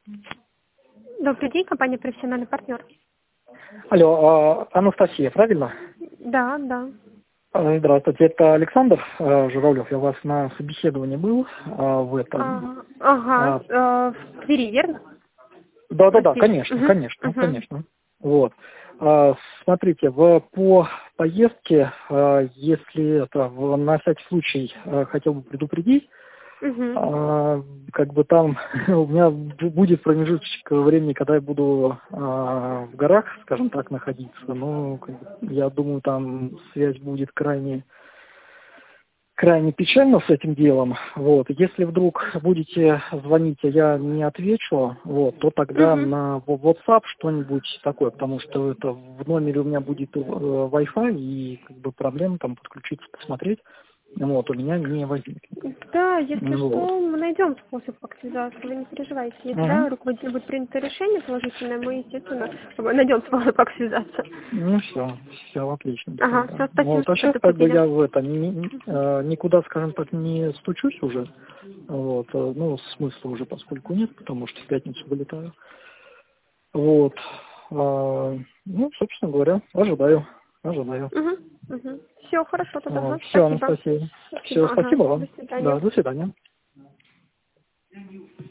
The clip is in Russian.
Добрый день, компания «Профессиональный партнер». Алло, Анастасия, правильно? Да, да. Здравствуйте, это Александр Журавлев. Я у вас на собеседовании был в этом. Ага, в Твери, верно? Да, Россия. конечно, Угу, конечно, угу, конечно. Вот. Смотрите, по поездке, если это на всякий случай хотел бы предупредить, угу. как бы там у меня будет промежуточек времени, когда я буду в горах, скажем так, находиться. Но как бы, я думаю, там связь будет крайне печально с этим делом. Вот. Если вдруг будете звонить, а я не отвечу, вот, то тогда Угу. на WhatsApp что-нибудь такое, потому что это в номере у меня будет Wi-Fi, и как бы проблем там подключиться, посмотреть, вот, у меня не возникнет. Да, если Вот. что, мы найдем способ, как связаться. Вы не переживайте. Если Мгм. да, руководитель будет принято решение положительное, мы, естественно, найдем способ, как связаться. Ну все отлично Ага, тогда. все, спасибо, Вот, а что сейчас как бы предупредили. я в это никуда, скажем так, не стучусь уже. Вот, ну, смысла уже поскольку нет, потому что в пятницу вылетаю. Вот. Ну, собственно говоря, ожидаю. Угу, угу. Все, хорошо тогда, ага, Все, спасибо. Анастасия. Все, Спасибо, ага. спасибо До вам. свидания. Да, до свидания.